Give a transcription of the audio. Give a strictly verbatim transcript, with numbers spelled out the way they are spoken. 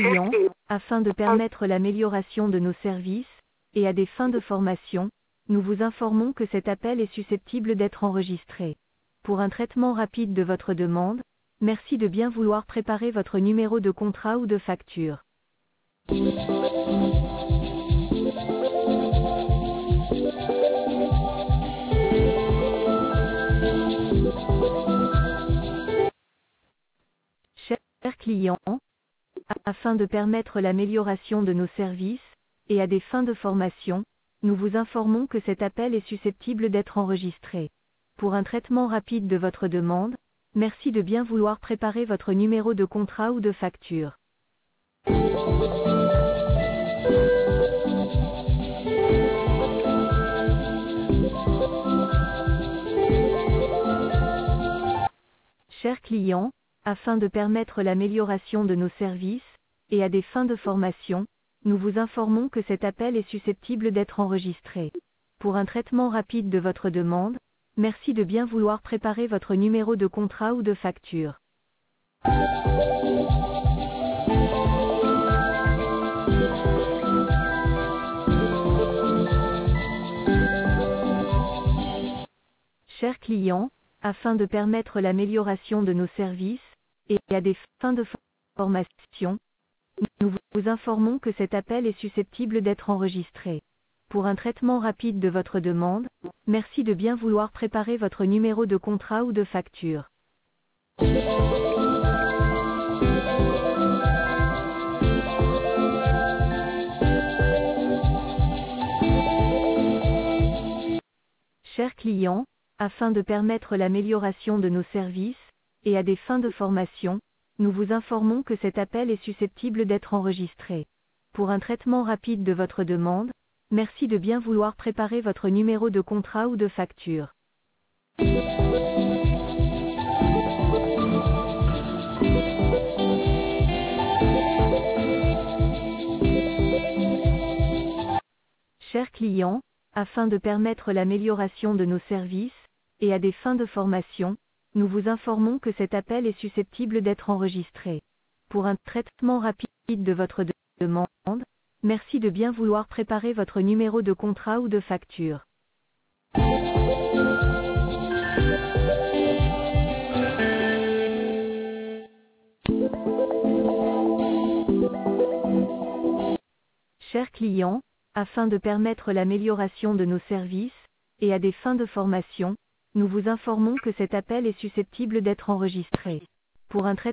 client, afin de permettre l'amélioration de nos services, et à des fins de formation, nous vous informons que cet appel est susceptible d'être enregistré. Pour un traitement rapide de votre demande, merci de bien vouloir préparer votre numéro de contrat ou de facture. Chers clients, afin de permettre l'amélioration de nos services, et à des fins de formation, nous vous informons que cet appel est susceptible d'être enregistré. Pour un traitement rapide de votre demande, merci de bien vouloir préparer votre numéro de contrat ou de facture. Chers clients, afin de permettre l'amélioration de nos services, et à des fins de formation, nous vous informons que cet appel est susceptible d'être enregistré. Pour un traitement rapide de votre demande, merci de bien vouloir préparer votre numéro de contrat ou de facture. Chers clients, afin de permettre l'amélioration de nos services, et à des fins de formation, nous vous informons que cet appel est susceptible d'être enregistré. Pour un traitement rapide de votre demande, merci de bien vouloir préparer votre numéro de contrat ou de facture. Chers clients, afin de permettre l'amélioration de nos services, et à des fins de formation, nous vous informons que cet appel est susceptible d'être enregistré. Pour un traitement rapide de votre demande, merci de bien vouloir préparer votre numéro de contrat ou de facture. Chers clients, afin de permettre l'amélioration de nos services, et à des fins de formation, nous vous informons que cet appel est susceptible d'être enregistré. Pour un traitement rapide de votre demande, merci de bien vouloir préparer votre numéro de contrat ou de facture. Chers clients, afin de permettre l'amélioration de nos services, et à des fins de formation, nous vous informons que cet appel est susceptible d'être enregistré. Pour un traitement